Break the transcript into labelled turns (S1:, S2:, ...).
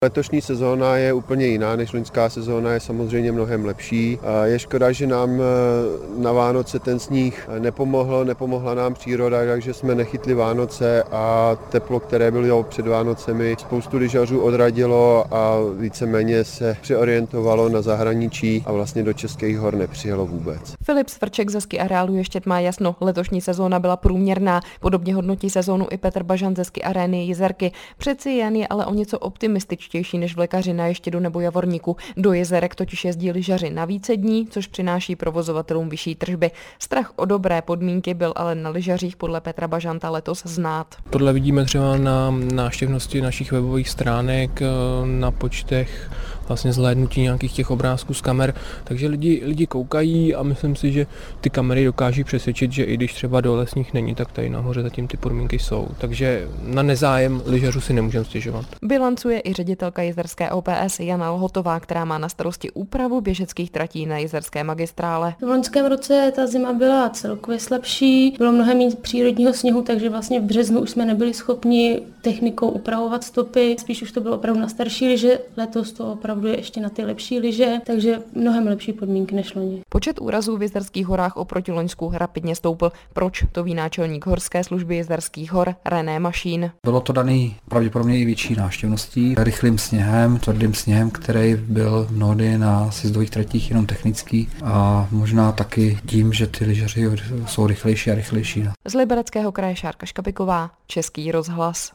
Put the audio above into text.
S1: Letošní sezóna je úplně jiná než loňská sezóna, je samozřejmě mnohem lepší. Je škoda, že nám na Vánoce ten sníh nepomohla nám příroda, takže jsme nechytli Vánoce a teplo, které bylo před Vánocemi, spoustu lyžařů odradilo a víceméně se přeorientovalo na zahraničí a vlastně do českých hor nepřijelo vůbec.
S2: Filip Svrček ze ski areálu ještě má jasno, letošní sezóna byla průměrná, podobně hodnotí sezónu i Petr Bažant ze ski arény Jizerky. Přeci jen je ale o něco optimističtější než vlekaři na Ještědu nebo Javorníku. Do Jizerek totiž jezdí lyžaři na více dní, což přináší provozovatelům vyšší tržby. Strach o dobré podmínky byl ale na lyžařích podle Petra Bažanta letos znát.
S3: Tohle vidíme třeba na návštěvnosti našich webových stránek, na počtech vlastně zhlédnutí nějakých těch obrázků z kamer, takže lidi koukají a myslím si, že ty kamery dokáží přesvědčit, že i když třeba dole sníh není, tak tady nahoře zatím ty podmínky jsou. Takže na nezájem lyžařů si nemůžeme stěžovat.
S2: Bilancuje i ředitelka jizerské OPS Jana Lhotová, která má na starosti úpravu běžeckých tratí na jizerské magistrále.
S4: V loňském roce ta zima byla celkově slabší, bylo mnohem méně přírodního sněhu, takže vlastně v březnu už jsme nebyli schopni technikou upravovat stopy, spíš už to bylo opravdu na starší lyže, letos to opravdu je ještě na ty lepší lyže, takže mnohem lepší podmínky než loni.
S2: Počet úrazů v Jizerských horách oproti loňsku rapidně stoupl. Proč, to ví náčelník horské služby Jizerských hor René Mašín.
S5: Bylo to daný pravděpodobně i větší návštěvností, rychlým sněhem, tvrdým sněhem, který byl mnohdy na sjezdových tratích jenom technický a možná taky tím, že ty lyžaři jsou rychlejší a rychlejší.
S2: Z Libereckého kraje Šárka Škapiková, Český rozhlas.